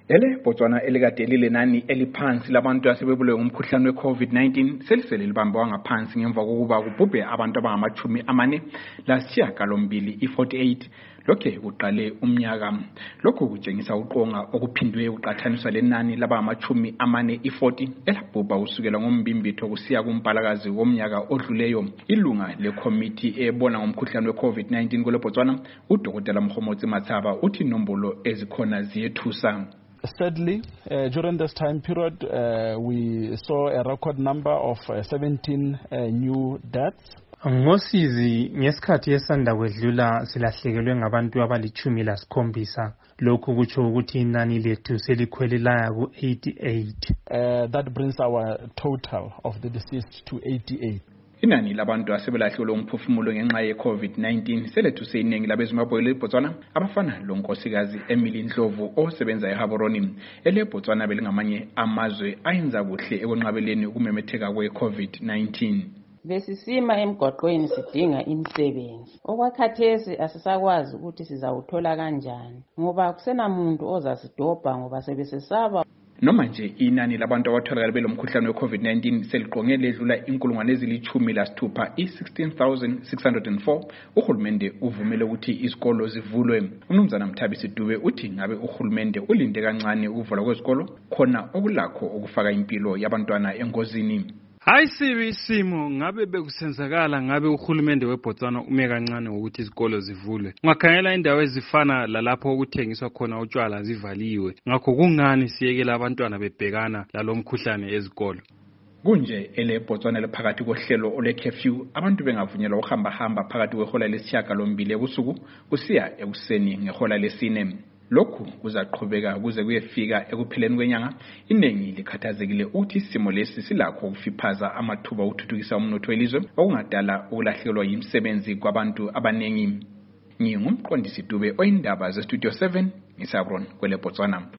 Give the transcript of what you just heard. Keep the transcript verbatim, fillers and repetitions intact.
Ele Botswana elikade lilenani eliphansi labantu asebebulawe ngumkhuhlane we-COVID nineteen selisele libambwa ngaphansi ngemva kokuba kubhubhe abantu abangamachumi amane lasishiyagalombili i-forty-eight lokhe kuqale umnyaka. Lokhu kutshengisa uqonga okuphindwe uqathaniswa lenani labangamachumi amane i-forty elabhubha kusukela ngombimbitho kusiya kumpalakazi womnyaka odluleyo. Ilunga lekomiti ebona ngomkhuhlane we-COVID nineteen kule Botswana uDokotela Mkhomotsi Matsaba uthi inombolo ezikhona ziyethusa. Sadly, uh, during this time period, uh, we saw a record number of uh, seventeen uh, new deaths. Ngosizi ngesikhathi esanda kwedlula silahlekelwe ngabantu abalichumi lasikhombisa. Lokhu kutsho ukuthi inani lethu selikhwele laya ku eighty-eight. Uh, that brings our total of the deceased to eighty-eight. Inani labantu asebelahlelwe umphefumulo ngenxa ye-COVID nineteen selethuse iningi labeZimbabwe leBotswana abafana lonkosikazi Emily Ndlovu osebenza eHaboroni. EleBotswana belingamanye amazwe ayenza kuhle ekwenqabeleni ukumemetheka kwe-COVID nineteen. Besisima emgwaqweni sidinga imisebenzi. Okwakhathesi asisakwazi ukuthi sizawuthola kanjani ngoba kusenamuntu ozasidobha ngoba sebesesaba. Noma nje inani labantu abatholakala belomkhuhlane we-COVID nineteen seliqonge ledlula inkulungwane ezilichumi lasithupha i-sixteen thousand six hundred four, uhulumende uvumele ukuthi izikolo zivulwe. Umnumzana Mthabisi Dube uthi ngabe uhulumende ulinde kancane ukuvula kwezikolo khona okulakho ukufaka impilo yabantwana engozini. Hayi sibi isimo ngabe bekusenzakala ngabe uhulumende weBotswana ume kancane ukuthi izikolo zivulwe. Ungakhangela indawo ezifana lalapho ukuthengiswa khona utshwala zivaliwe. Ngakho kungani siyekela abantwana bebhekana lalomkhuhlane ezikolo? Kunje eleBotswana lephakathi kohlelo ole curfew abantu bengavunyelwa ukuhamba hamba phakathi kwehola lesishiyagalombili ebusuku kusiya ekuseni ngehola lesine. Lokhu kuzaqhubeka kuze kuyefika ekupheleni kwenyanga. Inengi likhathazekile ukuthi isimo lesi silakho ukufiphaza amathuba okuthuthukisa umnotho welizwe okungadala ukulahlekelwa yimisebenzi kwabantu abanengi. Ngingumqondisi Dube oyindaba ze Studio seven ngisaBron kwele Botswana.